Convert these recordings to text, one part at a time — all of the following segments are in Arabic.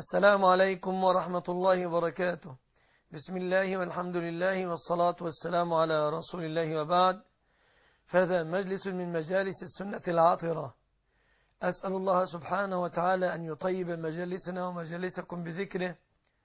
السلام عليكم ورحمة الله وبركاته. بسم الله والحمد لله والصلاة والسلام على رسول الله وبعد. فهذا مجلس من مجالس السنة العاطرة. أسأل الله سبحانه وتعالى أن يطيب مجالسنا ومجالسكم بذكره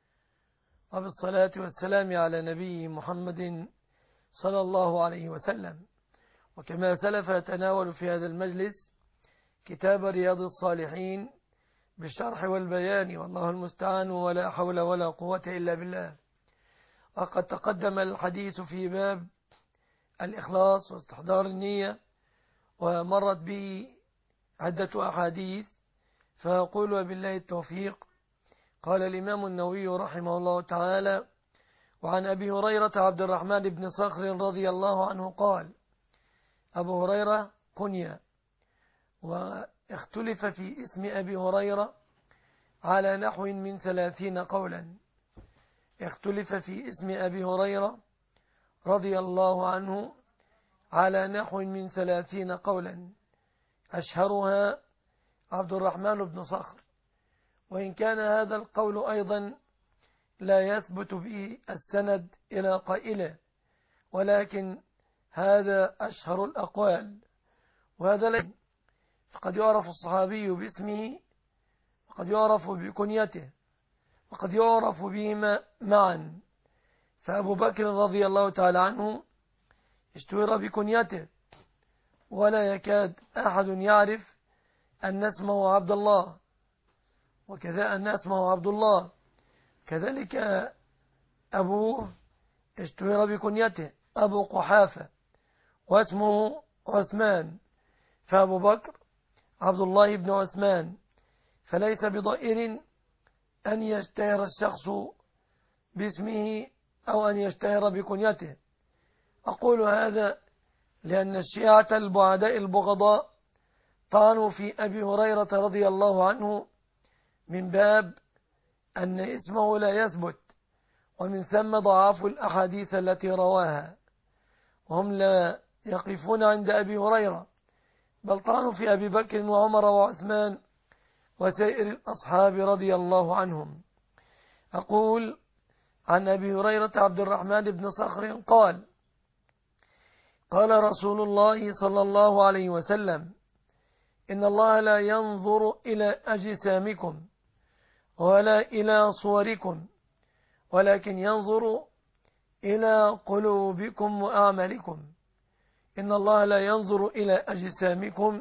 وبالصلاة والسلام على نبي محمد صلى الله عليه وسلم. وكما سلف يتناول في هذا المجلس كتاب رياض الصالحين بالشرح والبيان، والله المستعان، ولا حول ولا قوة إلا بالله. وقد تقدم الحديث في باب الإخلاص واستحضار النية، ومرت به عدة أحاديث، فأقول وبالله التوفيق. قال الإمام النووي رحمه الله تعالى: وعن أبي هريرة عبد الرحمن بن صخر رضي الله عنه قال. أبو هريرة كنية، واختلف في اسم أبي هريرة على نحو من 30 قولا. اختلف في اسم أبي هريرة رضي الله عنه على نحو من 30 قولا، أشهرها عبد الرحمن بن صخر، وإن كان هذا القول أيضا لا يثبت به السند إلى قائله، ولكن هذا أشهر الأقوال. وهذا لن فقد يعرف الصحابي باسمه، وقد يعرف بكنيته، وقد يعرف بهما معا. فأبو بكر رضي الله تعالى عنه اشتهر بكنيته، ولا يكاد أحد يعرف أن اسمه عبد الله، وكذا أن اسمه عبد الله. كذلك أبوه اشتهر بكنيته أبو قحافة، واسمه عثمان، فأبو بكر عبد الله بن عثمان. فليس بضائر أن يشتهر الشخص باسمه أو أن يشتهر بكنيته. أقول هذا لأن الشيعة البعداء البغضاء طعنوا في أبي هريرة رضي الله عنه من باب أن اسمه لا يثبت، ومن ثم ضعفوا الأحاديث التي رواها، وهم لا يقفون عند أبي هريرة، بل طعنوا في أبي بكر وعمر وعثمان وسائر الأصحاب رضي الله عنهم. أقول عن أبي هريرة عبد الرحمن بن صخر قال: قال رسول الله صلى الله عليه وسلم: إن الله لا ينظر إلى أجسامكم ولا إلى صوركم، ولكن ينظر إلى قلوبكم وأعمالكم. إن الله لا ينظر إلى أجسامكم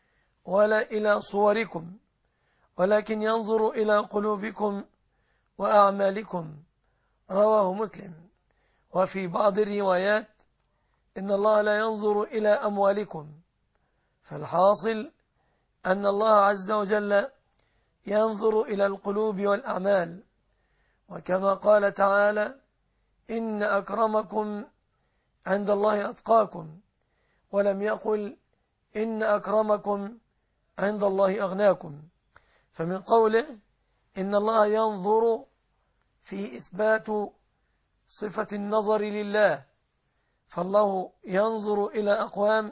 ولا إلى صوركم، ولكن ينظر إلى قلوبكم وأعمالكم. رواه مسلم. وفي بعض الروايات: إن الله لا ينظر إلى أموالكم. فالحاصل أن الله عز وجل ينظر إلى القلوب والأعمال، وكما قال تعالى: إن أكرمكم عند الله أتقاكم، ولم يقل إن أكرمكم عند الله أغناكم. فمن قوله إن الله ينظر في إثبات صفة النظر لله، فالله ينظر إلى أقوام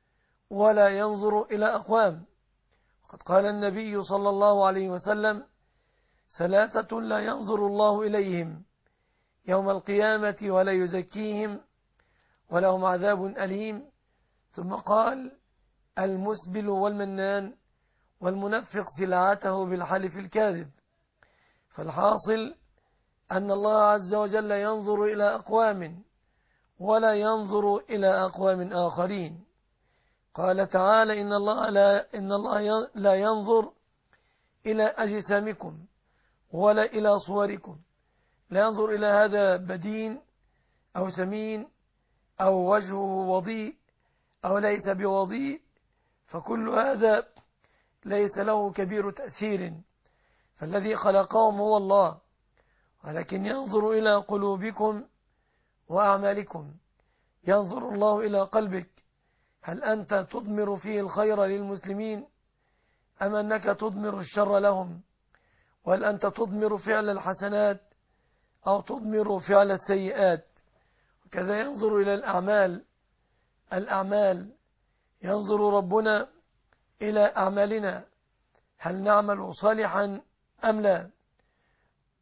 ولا ينظر إلى أقوام. وقد قال النبي صلى الله عليه وسلم: ثلاثة لا ينظر الله إليهم يوم القيامة ولا يزكيهم ولهم عذاب أليم. ثم قال: المسبل والمنان والمنفق سلعته بالحلف الكاذب. فالحاصل أن الله عز وجل ينظر إلى أقوام ولا ينظر إلى أقوام آخرين. قال تعالى: إن الله لا ينظر إلى أجسامكم ولا إلى صوركم. لا ينظر إلى هذا بدين أو سمين أو وجهه وضيء أو ليس بوضيء، فكل هذا ليس له كبير تأثير، فالذي خلقهم هو الله. ولكن ينظر إلى قلوبكم وأعمالكم. ينظر الله إلى قلبك، هل أنت تضمر فيه الخير للمسلمين أم أنك تضمر الشر لهم؟ وهل أنت تضمر فعل الحسنات أو تضمر فعل السيئات؟ وكذا ينظر إلى الأعمال ينظر ربنا إلى أعمالنا، هل نعمل صالحا أم لا؟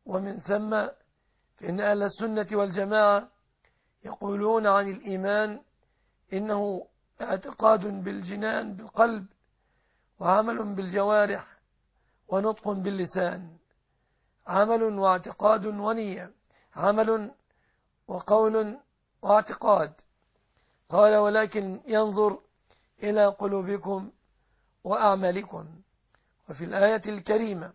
ومن ثم فإن أهل السنة والجماعة يقولون عن الإيمان إنه اعتقاد بالجنان بالقلب، وعمل بالجوارح، ونطق باللسان. عمل واعتقاد ونية، عمل وقول واعتقاد. قال ولكن ينظر إلى قلوبكم وأعمالكم. وفي الآية الكريمة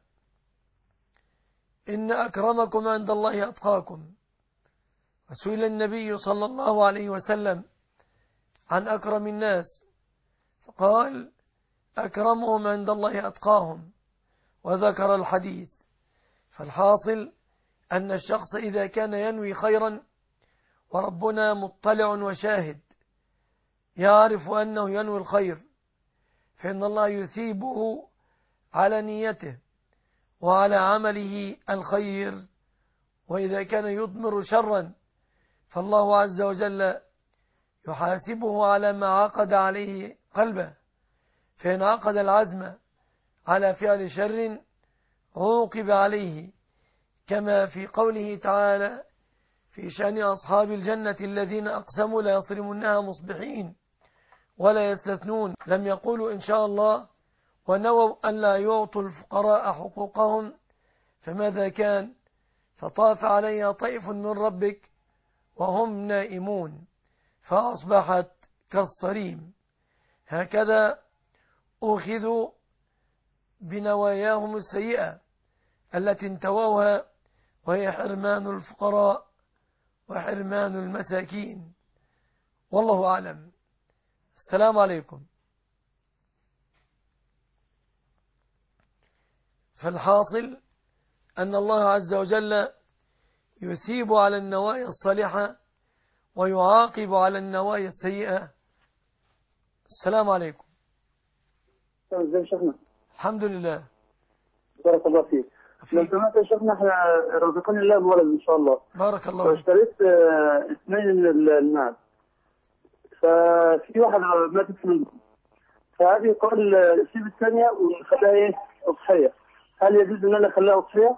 إن أكرمكم عند الله أتقاكم. وسئل النبي صلى الله عليه وسلم عن أكرم الناس فقال أكرمهم عند الله أتقاهم، وذكر الحديث. فالحاصل أن الشخص إذا كان ينوي خيرا وربنا مطلع وشاهد يعرف أنه ينوي الخير، فإن الله يثيبه على نيته وعلى عمله الخير. وإذا كان يضمر شرا فالله عز وجل يحاسبه على ما عقد عليه قلبه، فإن عقد العزم على فعل شر عوقب عليه، كما في قوله تعالى في شأن أصحاب الجنة الذين أقسموا لا يصرمونها مصبحين ولا يستثنون. لم يقولوا إن شاء الله ونووا أن لا يعطوا الفقراء حقوقهم، فماذا كان؟ فطاف عليها طيف من ربك وهم نائمون فأصبحت كالصريم. هكذا أخذوا بنواياهم السيئة التي انتووها، وهي حرمان الفقراء وحرمان المساكين. والله أعلم. السلام عليكم. فالحاصل أن الله عز وجل يثيب على النوايا الصالحة ويعاقب على النوايا السيئة. السلام عليكم. ازي شيخنا؟ الحمد لله. بارك الله فيك. لو سمحت يا شيخنا، احنا رزقني الله بولد ان شاء الله. بارك الله فيك. فاشتريت اثنين من الماء، ففي واحد ماتت منهم، فهذه قال سيب الثانية ونخليها ايه؟ أضحية. هل يجوز ان انا اخليها أضحية؟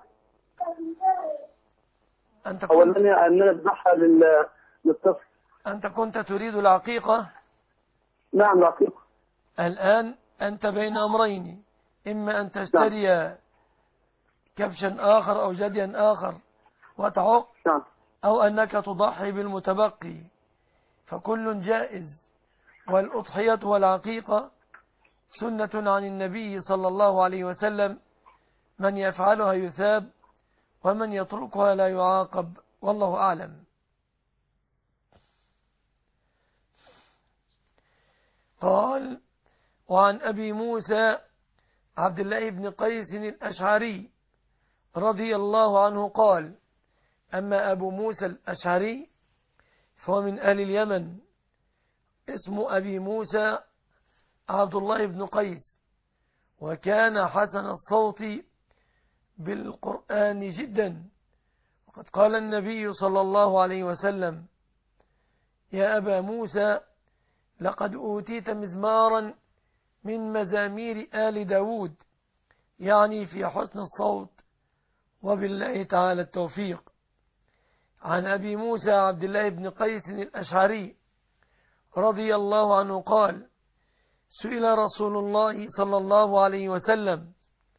او ان انا اذبحها للطفل؟ أنت كنت تريد العقيقة؟ نعم العقيقة. الآن أنت بين أمرين، إما أن تشتري كبشا آخر أو جديا آخر وتعق، أو أنك تضحي بالمتبقي، فكل جائز. والأضحية والعقيقة سنة عن النبي صلى الله عليه وسلم، من يفعلها يثاب ومن يتركها لا يعاقب، والله أعلم. قال وعن أبي موسى عبد الله بن قيس الأشعري رضي الله عنه قال أما أبو موسى الأشعري فهو من أهل اليمن، اسم أبي موسى عبد الله بن قيس، وكان حسن الصوت بالقرآن جدا. وقد قال النبي صلى الله عليه وسلم يا أبا موسى لقد أوتيت مزمارا من مزامير آل داود، يعني في حسن الصوت، وبالله تعالى التوفيق. عن أبي موسى عبد الله بن قيس الأشعري رضي الله عنه قال سئل رسول الله صلى الله عليه وسلم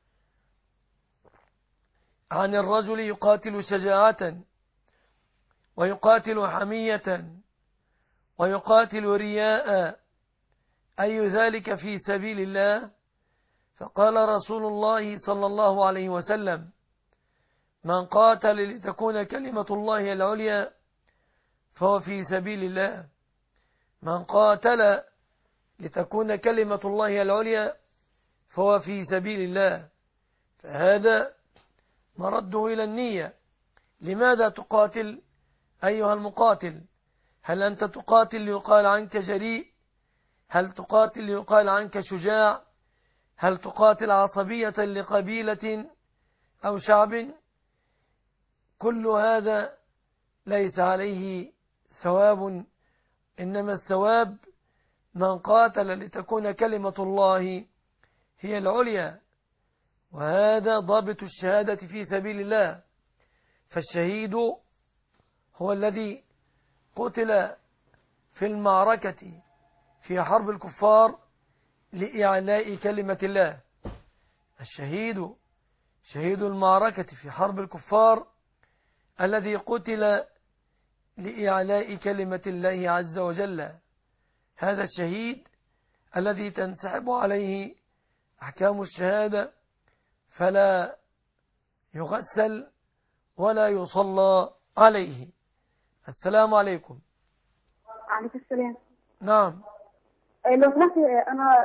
عن الرجل يقاتل شجاعة ويقاتل حمية ويقاتل رياء، أي ذلك في سبيل الله؟ فقال رسول الله صلى الله عليه وسلم من قاتل لتكون كلمة الله العليا فهو في سبيل الله. من قاتل لتكون كلمة الله العليا فهو في سبيل الله. فهذا مرده إلى النية. لماذا تقاتل أيها المقاتل؟ هل أنت تقاتل ليقال عنك جريء؟ هل تقاتل ليقال عنك شجاع؟ هل تقاتل عصبية لقبيلة أو شعب؟ كل هذا ليس عليه ثواب، إنما الثواب من قاتل لتكون كلمة الله هي العليا، وهذا ضابط الشهادة في سبيل الله. فالشهيد هو الذي قتل في المعركة في حرب الكفار لإعلاء كلمة الله. الشهيد شهيد المعركة في حرب الكفار الذي قتل لإعلاء كلمة الله عز وجل. هذا الشهيد الذي تنسحب عليه أحكام الشهادة، فلا يغسل ولا يصلى عليه. السلام عليكم. عليكم السلام. نعم. لو سمحت أنا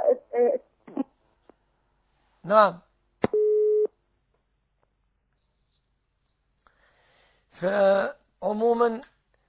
نعم. فعموما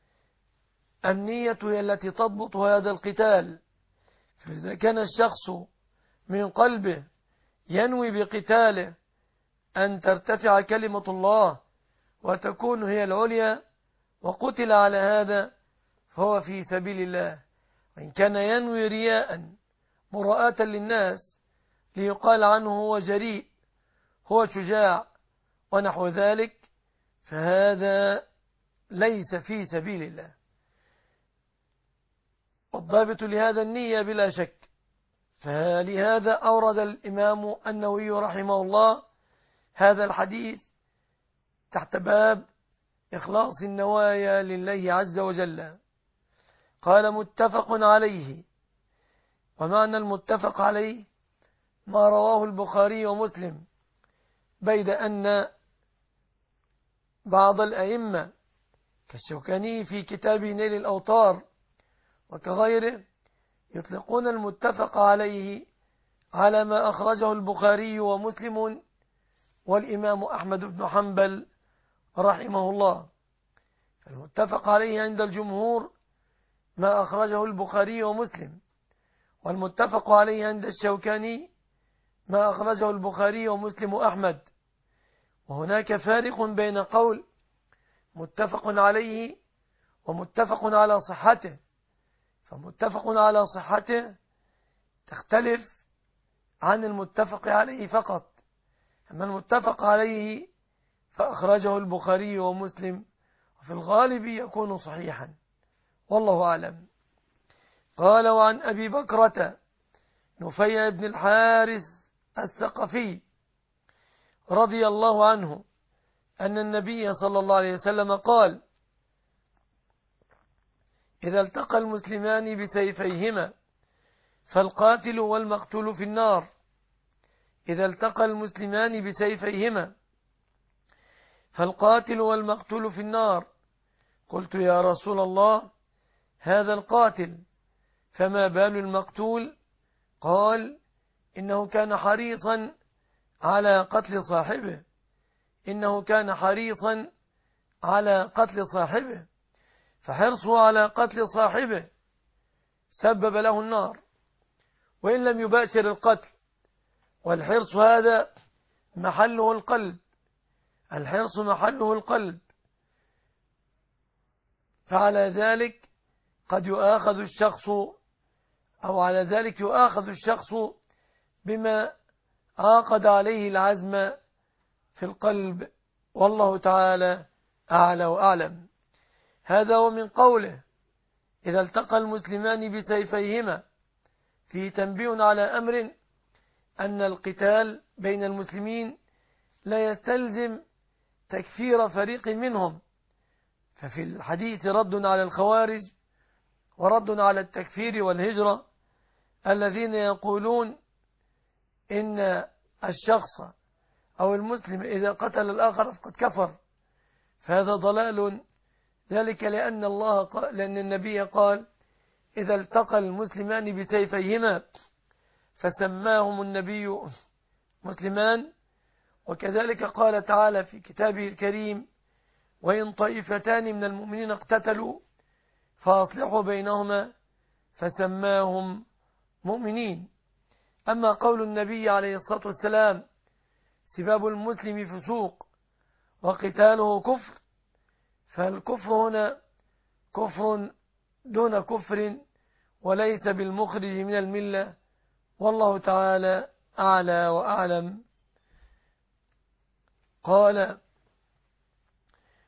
النية هي التي تضبط هذا القتال. فإذا كان الشخص من قلبه ينوي بقتاله أن ترتفع كلمة الله وتكون هي العليا وقتل على هذا فهو في سبيل الله. وإن كان ينوي رياء مراءة للناس ليقال عنه هو جريء هو شجاع ونحو ذلك فهذا ليس في سبيل الله. والضابط لهذا النية بلا شك. فلهذا أورد الإمام النووي رحمه الله هذا الحديث تحت باب إخلاص النوايا لله عز وجل. قال متفق عليه. ومعنى المتفق عليه ما رواه البخاري ومسلم، بيد أن بعض الأئمة كالشوكاني في كتاب نيل الأوطار وكغيره يطلقون المتفق عليه على ما أخرجه البخاري ومسلم والإمام أحمد بن حنبل رحمه الله. فالمتفق عليه عند الجمهور ما أخرجه البخاري ومسلم، والمتفق عليه عند الشوكاني ما أخرجه البخاري ومسلم وأحمد. وهناك فارق بين قول متفق عليه ومتفق على صحته. فمتفق على صحته تختلف عن المتفق عليه فقط. أما المتفق عليه فأخرجه البخاري ومسلم وفي الغالب يكون صحيحا والله أعلم. قال وعن أبي بكرة نفيع بن الحارث الثقفي رضي الله عنه أن النبي صلى الله عليه وسلم قال إذا التقى المسلمان بسيفيهما فالقاتل والمقتول في النار. إذا التقى المسلمان بسيفيهما فالقاتل والمقتول في النار. قلت يا رسول الله هذا القاتل فما بال المقتول؟ قال إنه كان حريصا على قتل صاحبه. إنه كان حريصا على قتل صاحبه فحرصه على قتل صاحبه سبب له النار وإن لم يباشر القتل. والحرص هذا محله القلب. الحرص محله القلب. فعلى ذلك قد يؤاخذ الشخص أو على ذلك يؤاخذ الشخص بما عاقد عليه العزم في القلب والله تعالى أعلى وأعلم. هذا ومن قوله إذا التقى المسلمان بسيفيهما فيه تنبيه على أمر أن القتال بين المسلمين لا يستلزم تكفير فريق منهم. ففي الحديث رد على الخوارج ورد على التكفير والهجرة الذين يقولون إن الشخص أو المسلم إذا قتل الآخر فقد كفر. فهذا ضلال. ذلك لأن النبي قال إذا التقى المسلمان بسيفيهما فسماهم النبي مسلمان. وكذلك قال تعالى في كتابه الكريم وإن طائفتان من المؤمنين اقتتلوا فأصلحوا بينهما فسماهم مؤمنين. أما قول النبي عليه الصلاة والسلام سباب المسلم فسوق وقتاله كفر فالكفر هنا كفر دون كفر وليس بالمخرج من الملة والله تعالى أعلى وأعلم. قال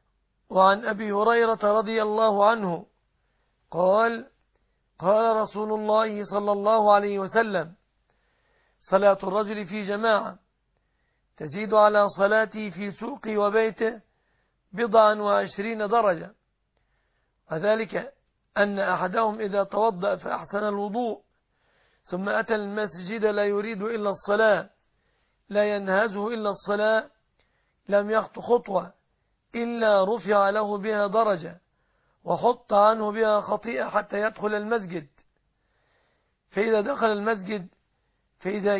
وعن أبي هريرة رضي الله عنه قال قال رسول الله صلى الله عليه وسلم صلاة الرجل في جماعة تزيد على صلاته في سوقه وبيته 27 درجة، وذلك أن أحدهم إذا توضأ فأحسن الوضوء ثم أتى المسجد لا يريد إلا الصلاة لا ينهزه إلا الصلاة لم يخط خطوة إلا رفع له بها درجة وحط عنه بها خطيئة حتى يدخل المسجد. فإذا دخل المسجد فإذا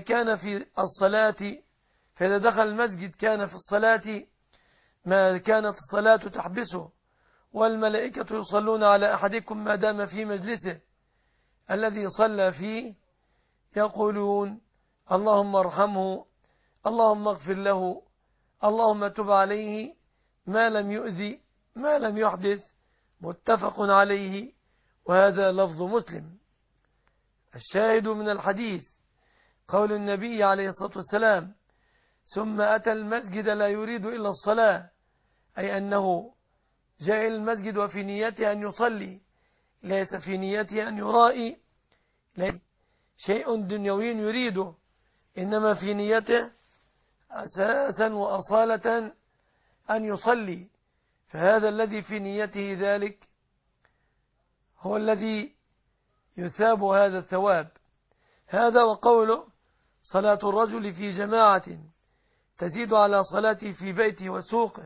دخل المسجد كان في الصلاة ما كانت الصلاة تحبسه، والملائكة يصلون على أحدكم ما دام في مجلسه الذي صلى فيه يقولون اللهم ارحمه، اللهم اغفر له، اللهم تب عليه ما لم يؤذي ما لم يحدث. متفق عليه، وهذا لفظ مسلم. الشاهد من الحديث قول النبي عليه الصلاة والسلام ثم أتى المسجد لا يريد إلا الصلاة، أي أنه جاء المسجد وفي نيته أن يصلي، ليس في نيته أن يرائي شيء دنيوي يريده، إنما في نيته أساسا وأصالة أن يصلي. فهذا الذي في نيته ذلك هو الذي يثاب هذا الثواب. هذا وقوله صلاة الرجل في جماعة تزيد على صلاته في بيته وسوقه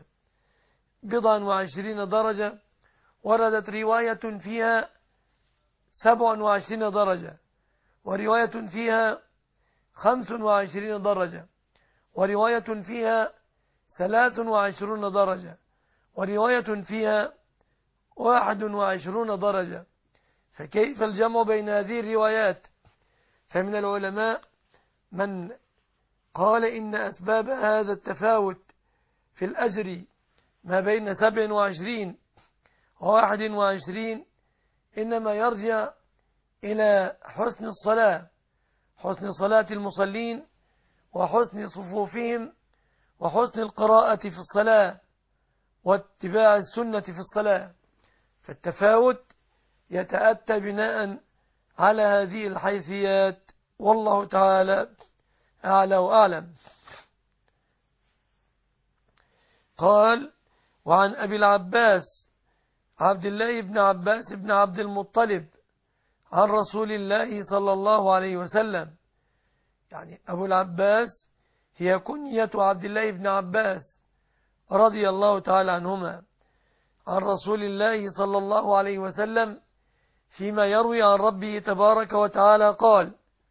27 درجة، وردت رواية فيها 27 درجة، ورواية فيها 25 درجة، ورواية فيها 23 درجة، ورواية فيها 21 درجة. فكيف الجمع بين هذه الروايات؟ فمن العلماء من قال إن أسباب هذا التفاوت في الأجر ما بين 27 و 21 إنما يرجع إلى حسن الصلاة، حسن صلاة المصلين، وحسن صفوفهم، وحسن القراءة في الصلاة، واتباع السنة في الصلاة. فالتفاوت يتأتى بناء على هذه الحيثيات، والله تعالى أعلى وأعلم. قال وعن أبي العباس عبد الله بن عباس بن عبد المطلب عن رسول الله صلى الله عليه وسلم، يعني أبو العباس هي كنية عبد الله بن عباس رضي الله تعالى عنهما، عن رسول الله صلى الله عليه وسلم فيما يروي عن ربه تبارك وتعالى قال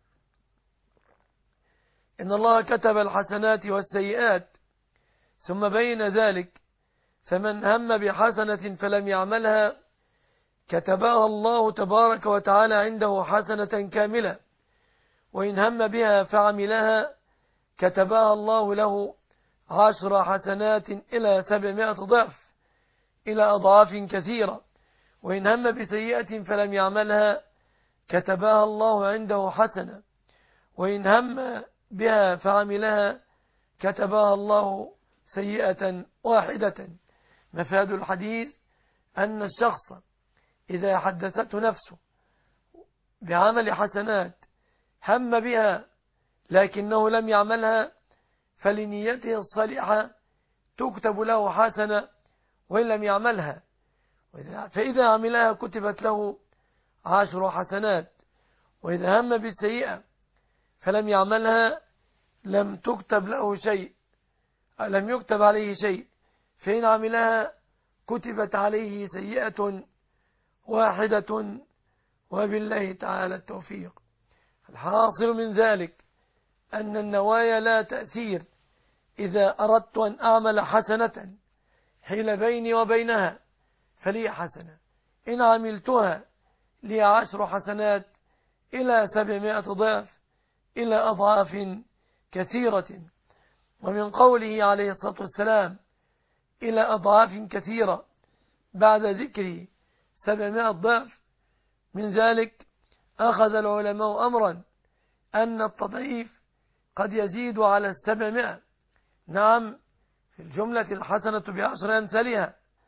إن الله كتب الحسنات والسيئات ثم بين ذلك فمن هم بحسنة فلم يعملها كتبها الله تبارك وتعالى عنده حسنة كاملة، وإن هم بها فعملها كتبها الله له 10 حسنات إلى 700 ضعف إلى أضعاف كثيرة، وإن هم بسيئة فلم يعملها كتبها الله عنده حسنة، وإن هم بها فعملها كتبها الله سيئة واحدة. مفاد الحديث أن الشخص إذا حدثته نفسه بعمل حسنات هم بها لكنه لم يعملها فلنيته الصالحة تكتب له حسنة وإن لم يعملها، فإذا عملها كتبت له 10 حسنات، وإذا هم بالسيئة فلم يعملها لم تكتب له شيء، لم يكتب عليه شيء، فإن عملها كتبت عليه سيئة واحدة، وبالله تعالى التوفيق. الحاصل من ذلك أن النوايا لا تأثير. إذا أردت أن أعمل حسنة حيل بيني وبينها فلي حسنة، إن عملتها لي 10 حسنات إلى 700 ضعف إلى أضعاف كثيرة. ومن قوله عليه الصلاة والسلام إلى أضعاف كثيرة بعد ذكر 700 ضعف، من ذلك أخذ العلماء أمرا أن التضعيف قد يزيد على 700. نعم، في الجملة الحسنة ب10 أمثالها،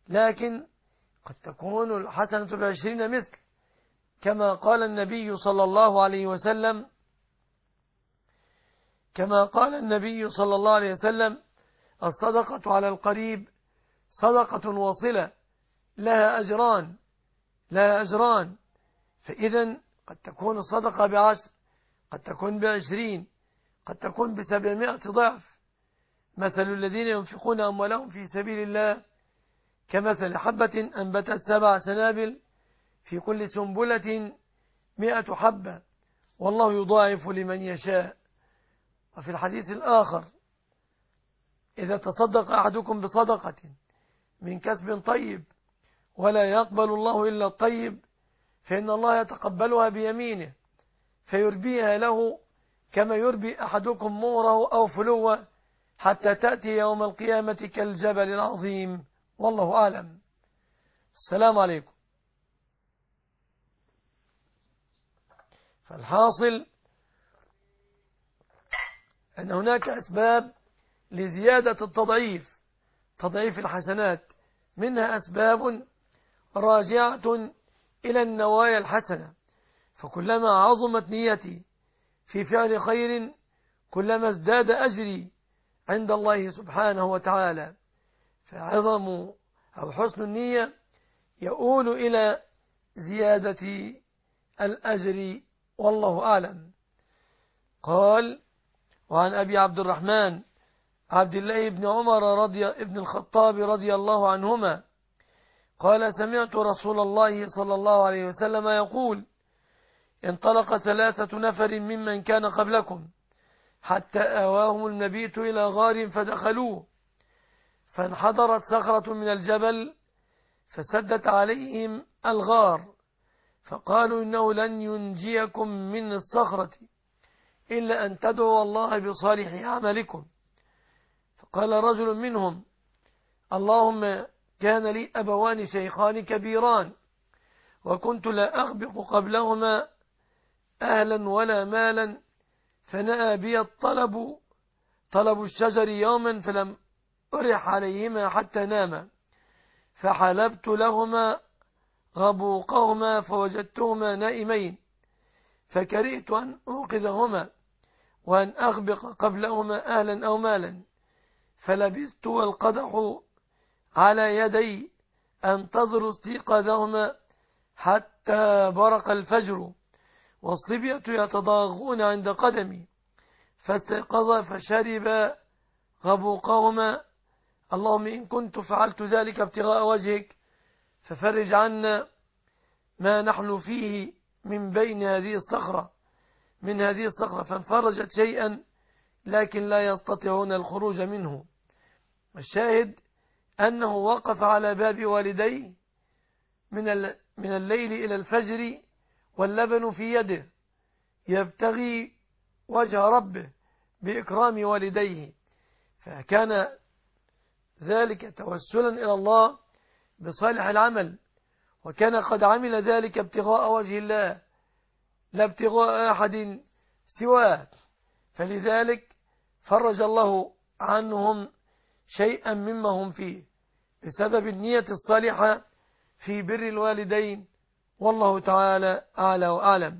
لكن قد تكون الحسنة ب20 مثل، كما قال النبي صلى الله عليه وسلم الصدقة على القريب صدقة وصلة لها أجران. فإذا قد تكون الصدقة ب10، قد تكون ب20، قد تكون ب700 ضعف. مثل الذين ينفقون أموالهم في سبيل الله كمثل حبة أنبتت 7 سنابل في كل سنبلة 100 حبة والله يضاعف لمن يشاء. وفي الحديث الآخر: إذا تصدق أحدكم بصدقة من كسب طيب ولا يقبل الله إلا الطيب فإن الله يتقبلها بيمينه فيربيها له كما يربي أحدكم موره أو فلوه حتى تأتي يوم القيامة كالجبل العظيم. والله أعلم. السلام عليكم. فالحاصل أن هناك أسباب لزيادة تضعيف الحسنات، منها أسباب راجعة إلى النوايا الحسنة، فكلما عظمت نيتي في فعل خير كلما ازداد أجري عند الله سبحانه وتعالى. فعظم أو حسن النية يؤول إلى زيادة الأجر، والله أعلم. قال: وعن أبي عبد الرحمن عبد الله بن عمر ابن الخطاب رضي الله عنهما قال: سمعت رسول الله صلى الله عليه وسلم يقول: انطلق 3 نفر ممن كان قبلكم حتى آواهم المبيت إلى غار فدخلوه، فانحدرت صخرة من الجبل فسدت عليهم الغار، فقالوا: إنه لن ينجيكم من الصخرة إلا أن تدعوا الله بصالح أعمالكم. فقال رجل منهم: اللهم كان لي أبوان شيخان كبيران وكنت لا أغبق قبلهما أهلا ولا مالا، فنأى بي طلب الشجر يوما فلم أرح عليهما حتى ناما، فحلبت لهما غبوقهما فوجدتهما نائمين، فكرهت أن أوقظهما وأن أغبق قبلهما أهلا أو مالا، فلبست والقدح على يدي أنتظر استيقاظهما حتى برق الفجر والصبية يتضاغون عند قدمي، فاستيقظ فشرب غبوقهما. اللهم إن كنت فعلت ذلك ابتغاء وجهك ففرج عنا ما نحن فيه من هذه الصخرة، فانفرجت شيئا لكن لا يستطيعون الخروج منه. الشاهد أنه وقف على باب والديه من الليل إلى الفجر واللبن في يده يبتغي وجه ربه بإكرام والديه، فكان ذلك توسلا إلى الله بصالح العمل، وكان قد عمل ذلك ابتغاء وجه الله لا ابتغاء أحد سواه، فلذلك فرج الله عنهم شيئا مما هم فيه بسبب النية الصالحة في بر الوالدين، والله تعالى أعلى وأعلم.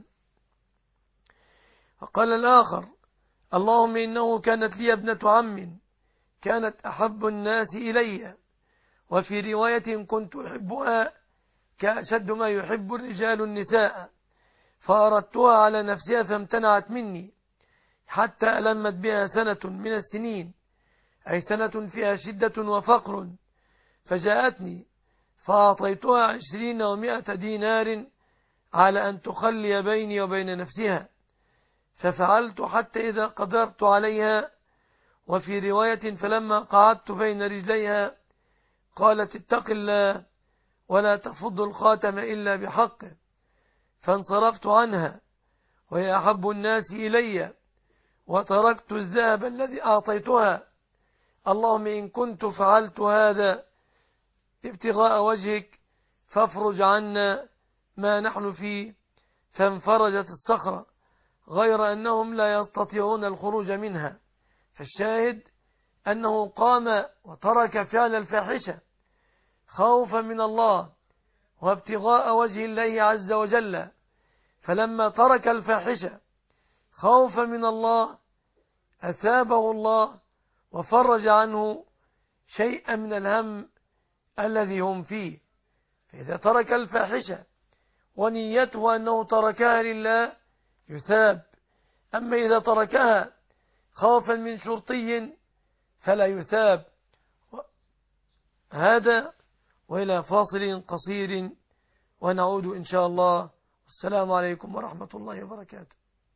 فقال الآخر: اللهم إنه كانت لي ابنة عم كانت أحب الناس إلي، وفي رواية كنت أحبها كأشد ما يحب الرجال النساء، فأردتها على نفسها فامتنعت مني حتى ألمت بها سنة من السنين، أي سنة فيها شدة وفقر، فجاءتني فأعطيتها 20 و100 دينار على أن تخلي بيني وبين نفسها، ففعلت حتى إذا قدرت عليها. وفي رواية فلما قعدت بين رجليها قالت: اتق الله ولا تفض الخاتم إلا بحقه، فانصرفت عنها وهي أحب الناس إلي، وتركت الذهب الذي أعطيتها. اللهم إن كنت فعلت هذا ابتغاء وجهك فافرج عنا ما نحن فيه، فانفرجت الصخرة، غير أنهم لا يستطيعون الخروج منها. فالشاهد أنه قام وترك فعل الفاحشة خوفا من الله وابتغاء وجه الله عز وجل، فلما ترك الفاحشة خوفا من الله أثابه الله وفرج عنه شيئا من الهم الذي هم فيه. فإذا ترك الفاحشة ونيته أنه تركها لله يثاب، أما إذا تركها خوفا من شرطي فلا يثاب. هذا، وإلى فاصل قصير ونعود إن شاء الله. السلام عليكم ورحمة الله وبركاته.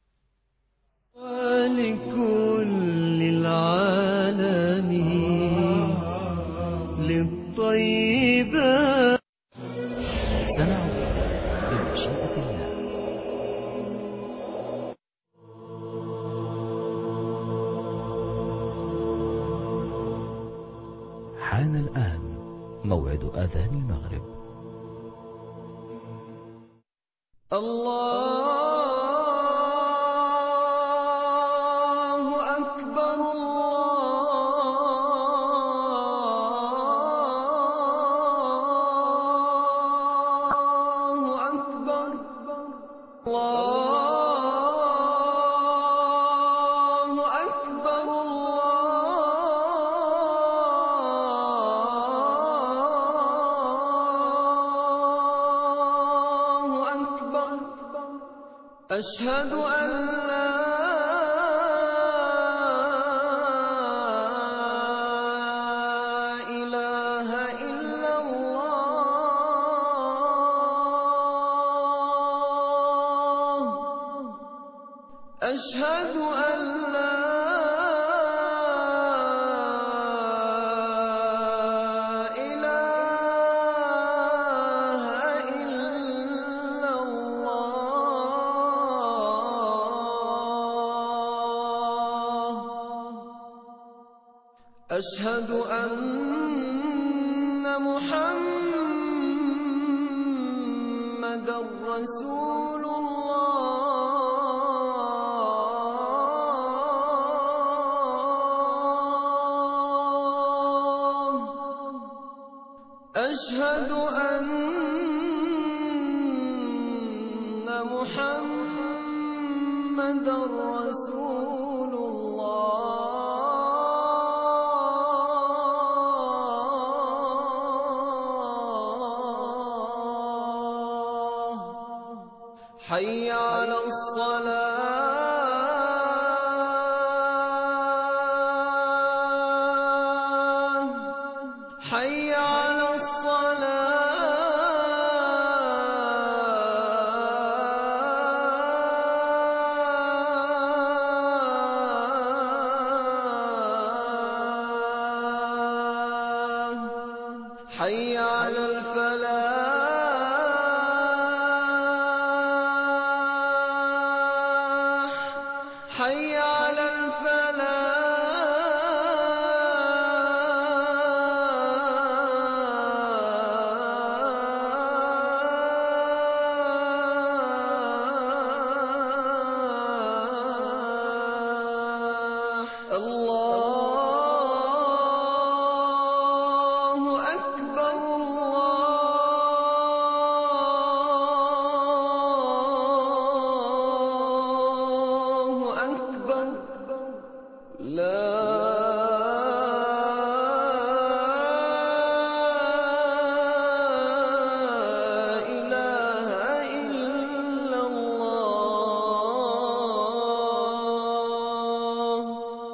ولكل العالم للطيبات سنعود بمشيئة الله. حان الآن موعد أذان المغرب. الله أكبر الله أكبر الله أكبر الله أكبر. أشهد أن لا إله إلا الله. أشهد أن لا إله إلا الله. أشهد أن محمدا رسول الله. أشهد أن محمدا رسول الله. حي على الصلاة. حي على الصلاة. حي على الفلاح. حي على الفلاح. الله أكبر الله أكبر. لا إله إلا الله.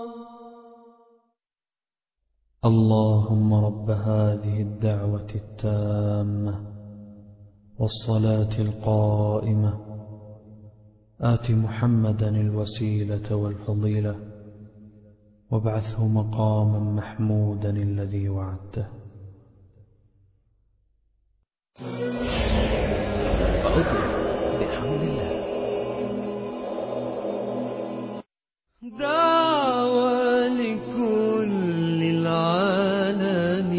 اللهم رب هذه الدعوة التامة والصلاة القائمة آت محمدا الوسيلة والفضيلة وابعثه مقاما محمودا الذي وعدته. عدنا بحول الله. دعوة لكل العالم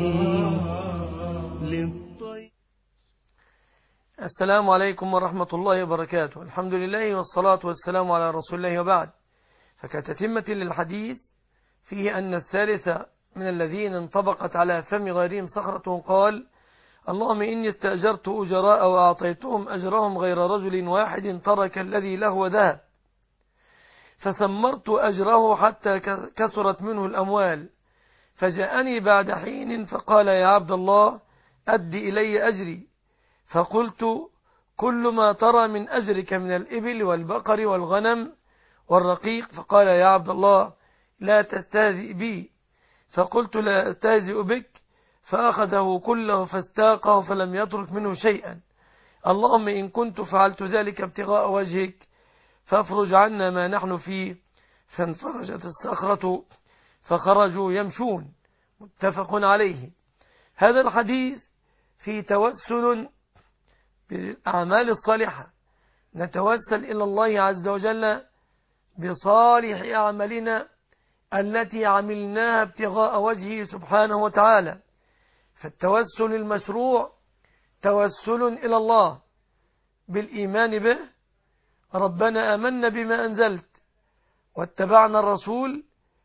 للطيب. السلام عليكم ورحمة الله وبركاته. الحمد لله والصلاة والسلام على رسول الله وبعد. فكتتمة للحديث فيه أن الثالث من الذين انطبقت على فم غيرهم صخرة قال: اللهم إني استأجرت أجراء وأعطيتهم أجرهم غير رجل واحد ترك الذي له وذهب، فثمرت أجره حتى كثرت منه الأموال، فجاءني بعد حين فقال: يا عبد الله أد إلي أجري، فقلت: كل ما ترى من أجرك من الإبل والبقر والغنم والرقيق. فقال: يا عبد الله لا تستهزئ بي، فقلت: لا أستهزئ بك، فأخذه كله فاستاقه فلم يترك منه شيئا. اللهم إن كنت فعلت ذلك ابتغاء وجهك فافرج عنا ما نحن فيه. فانفرجت الصخرة فخرجوا يمشون. متفق عليه. هذا الحديث في توسل بالأعمال الصالحة، نتوسل إلى الله عز وجل بصالح أعمالنا التي عملناها ابتغاء وجهه سبحانه وتعالى. فالتوسل المشروع توسل إلى الله بالإيمان به: ربنا آمنا بما أنزلت واتبعنا الرسول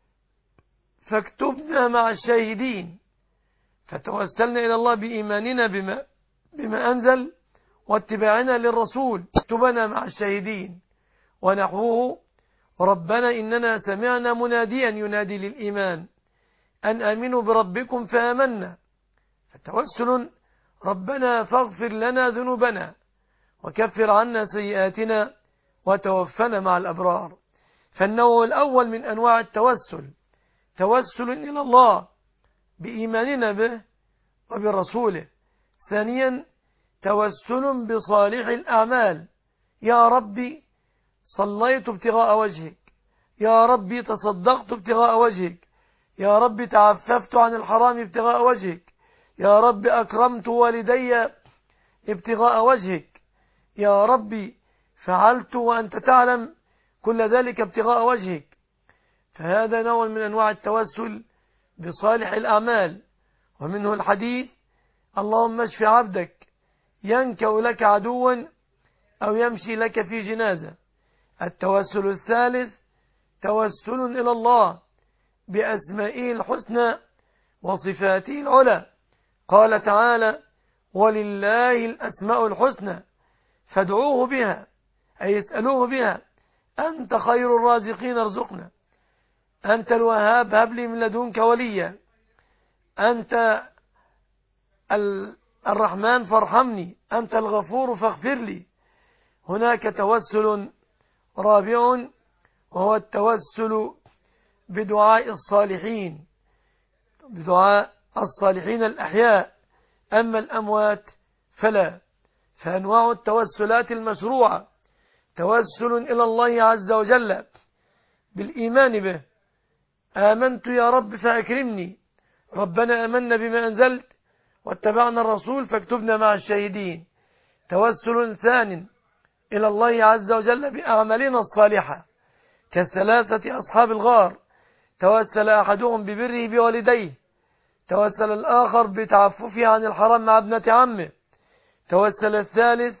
فاكتبنا مع الشاهدين. فتوسلنا إلى الله بإيماننا بما أنزل واتباعنا للرسول، اكتبنا مع الشاهدين. ونحوه: ربنا إننا سمعنا مناديا ينادي للإيمان أن آمنوا بربكم فآمنا. فتوسل: ربنا فاغفر لنا ذنوبنا وكفر عنا سيئاتنا وتوفنا مع الأبرار. فالنوع الأول من أنواع التوسل توسل إلى الله بإيماننا به وبرسوله. ثانيا توسل بصالح الأعمال: يا ربي صليت ابتغاء وجهك، يا ربي تصدقت ابتغاء وجهك، يا ربي تعففت عن الحرام ابتغاء وجهك، يا ربي أكرمت والدي ابتغاء وجهك، يا ربي فعلت وأنت تعلم كل ذلك ابتغاء وجهك. فهذا نوع من أنواع التوسل بصالح الأعمال. ومنه الحديث: اللهم اشف عبدك ينكأ لك عدوا أو يمشي لك في جنازة. التوسل الثالث توسل إلى الله بأسمائه الحسنى وصفاته العلى. قال تعالى: ولله الأسماء الحسنى فادعوه بها، أي اسألوه بها. أنت خير الرازقين ارزقنا، أنت الوهاب هب لي من لدنك وليا، أنت الرحمن فارحمني، أنت الغفور فاغفر لي. هناك توسل رابع وهو التوسل بدعاء الصالحين، بدعاء الصالحين الأحياء، أما الأموات فلا. فأنواع التوسلات المشروعة: توسل إلى الله عز وجل بالإيمان به: آمنت يا رب فأكرمني، ربنا آمنا بما أنزلت واتبعنا الرسول فاكتبنا مع الشاهدين. توسل ثان إلى الله عز وجل بأعمالنا الصالحة كالثلاثة أصحاب الغار: توسل أحدهم ببره بوالديه، توسل الآخر بتعففه عن الحرام مع ابنة عمه، توسل الثالث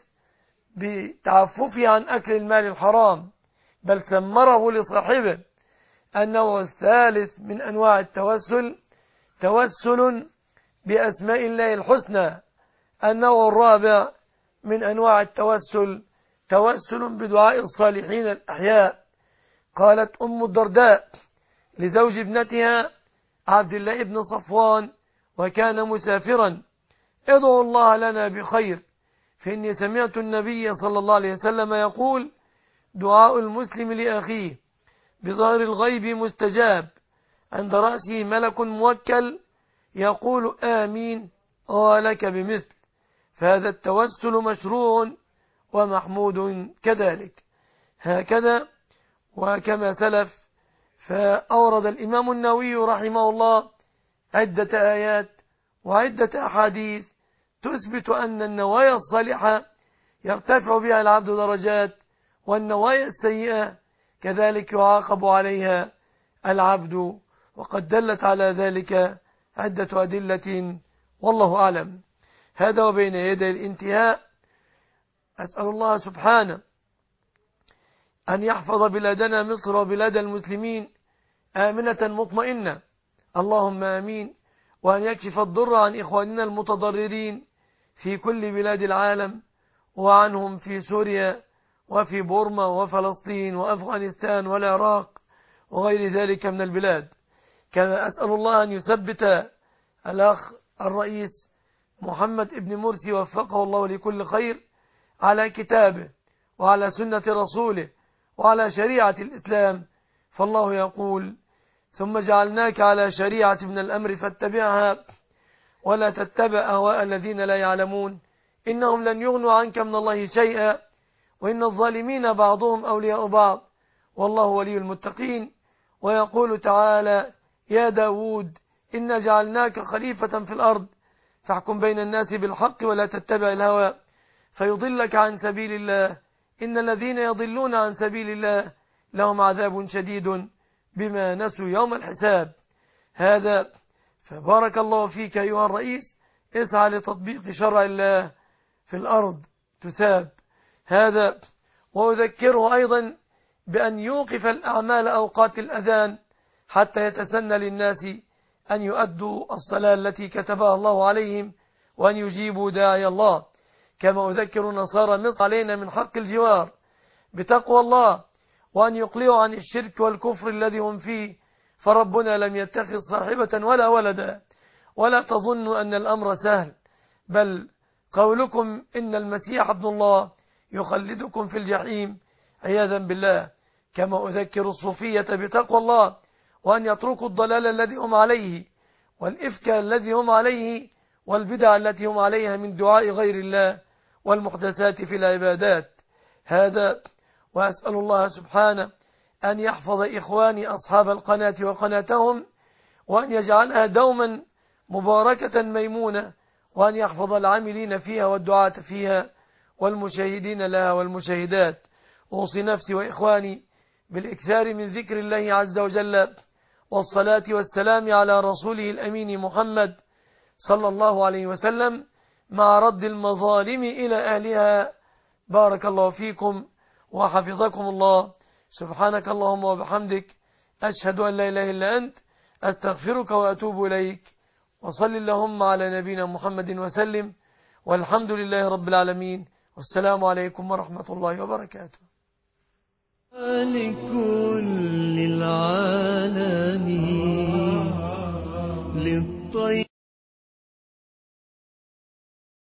بتعففه عن أكل المال الحرام بل ثمره لصاحبه. النوع الثالث من أنواع التوسل توسل بأسماء الله الحسنى. النوع الرابع من أنواع التوسل توسل بدعاء الصالحين الأحياء. قالت أم الدرداء لزوج ابنتها عبد الله بن صفوان وكان مسافرا: ادعوا الله لنا بخير، فإني سمعت النبي صلى الله عليه وسلم يقول: دعاء المسلم لأخيه بظهر الغيب مستجاب، عند رأسه ملك موكل يقول آمين ولك بمثل. فهذا التوسل مشروع ومحمود كذلك. هكذا وكما سلف. فأورد الإمام النووي رحمه الله عدة آيات وعدة أحاديث تثبت أن النوايا الصالحة يرتفع بها العبد درجات، والنوايا السيئة كذلك يعاقب عليها العبد، وقد دلت على ذلك عدة أدلة والله أعلم. هذا وبين يدي الانتهاء أسأل الله سبحانه أن يحفظ بلادنا مصر وبلاد المسلمين آمنة مطمئنة، اللهم آمين. وأن يكشف الضر عن إخواننا المتضررين في كل بلاد العالم، وعنهم في سوريا وفي بورما وفلسطين وأفغانستان والعراق وغير ذلك من البلاد. كما أسأل الله أن يثبت الأخ الرئيس محمد ابن مرسي وفقه الله لكل خير على كتابه وعلى سنة رسوله وعلى شريعة الإسلام. فالله يقول: ثم جعلناك على شريعة من الأمر فاتبعها ولا تتبع أهواء الذين لا يعلمون إنهم لن يغنوا عنك من الله شيئا وإن الظالمين بعضهم أولياء بعض والله ولي المتقين. ويقول تعالى: يا داود إنا جعلناك خليفة في الأرض فاحكم بين الناس بالحق ولا تتبع الهوى فيضلك عن سبيل الله إن الذين يضلون عن سبيل الله لهم عذاب شديد بما نسوا يوم الحساب. هذا فبارك الله فيك أيها الرئيس، اسعى لتطبيق شرع الله في الأرض تثاب. هذا وأذكره أيضا بأن يوقف الأعمال أوقات الأذان حتى يتسنى للناس أن يؤدوا الصلاة التي كتبها الله عليهم وأن يجيبوا داعي الله. كما أذكر نصارى مصر علينا من حق الجوار بتقوى الله وأن يقلعوا عن الشرك والكفر الذي هم فيه، فربنا لم يتخذ صاحبة ولا ولدا. ولا تظنوا أن الأمر سهل، بل قولكم إن المسيح ابن الله يخلدكم في الجحيم عياذا بالله. كما أذكر الصوفية بتقوى الله وأن يتركوا الضلال الذي هم عليه والإفك الذي هم عليه والبدع التي هم عليها من دعاء غير الله والمحدثات في العبادات. هذا وأسأل الله سبحانه أن يحفظ إخواني أصحاب القناة وقناتهم وأن يجعلها دوما مباركة ميمونة وأن يحفظ العاملين فيها والدعاة فيها والمشاهدين لها والمشاهدات. أوصي نفسي وإخواني بالإكثار من ذكر الله عز وجل والصلاة والسلام على رسوله الأمين محمد صلى الله عليه وسلم مع رد المظالم إلى أهلها. بارك الله فيكم وحفظكم الله. سبحانك اللهم وبحمدك، أشهد أن لا إله إلا أنت، أستغفرك وأتوب إليك. وصل اللهم على نبينا محمد وسلم، والحمد لله رب العالمين، والسلام عليكم ورحمة الله وبركاته. لكل العالمين للطيب